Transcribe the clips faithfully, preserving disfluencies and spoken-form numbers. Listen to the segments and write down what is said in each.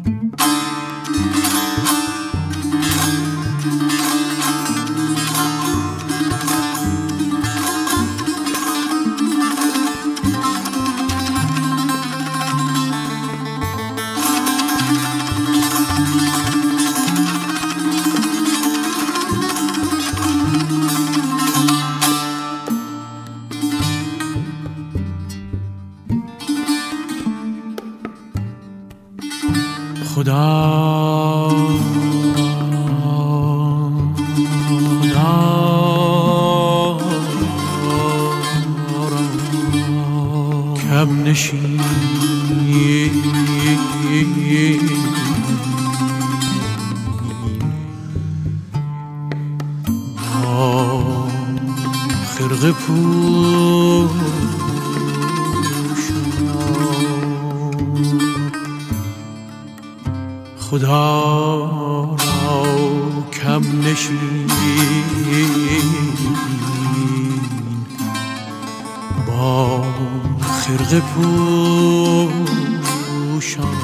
خدا خدا کم نشین با خرقه پوش خدا را کم نشین با خرقه پوشان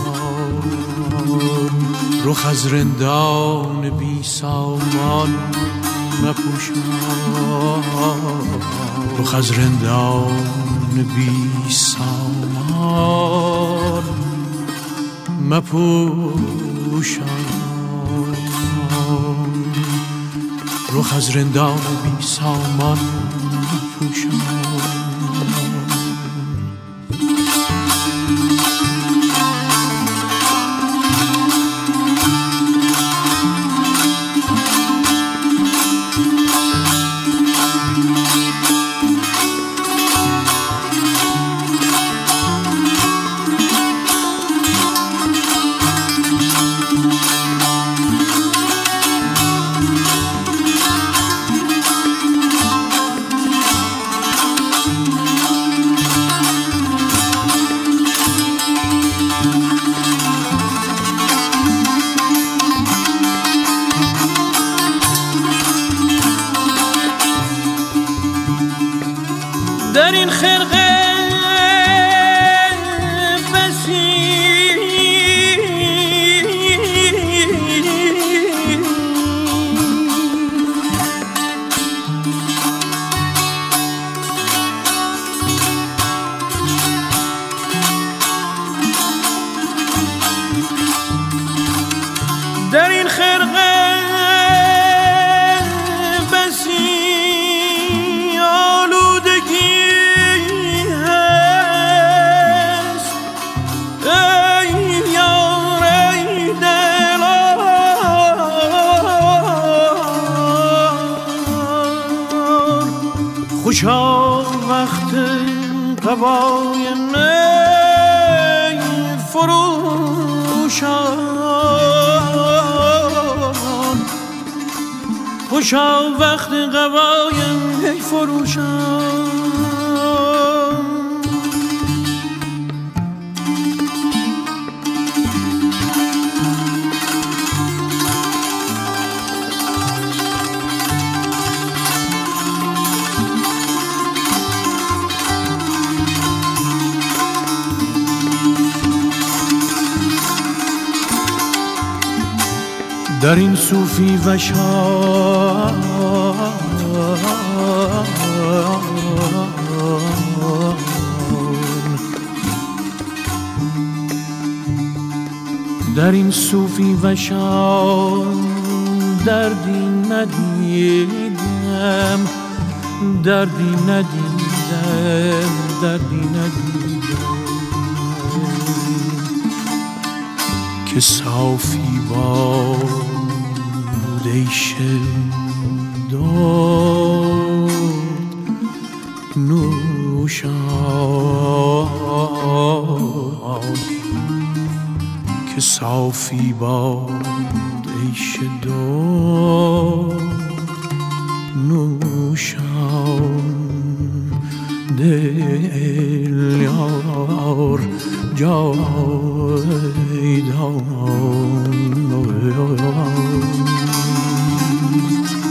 رخ از رندان بی سامان مپوشان رخ از رندان بی سامان مپوشان رخ از رندان بی سامان مپوشان. در این خرقه بسی در این خرقه خوشا وقت قبای می فروشان خوشا وقت قبای می فروشان در این صوفی و شان در این صوفی و شان دردی ندیدم دردی ندیدم دردی ندیدم که صافی باد ایش داد نوشان که صافی باد ایش داد نوشان دل یار جاویدان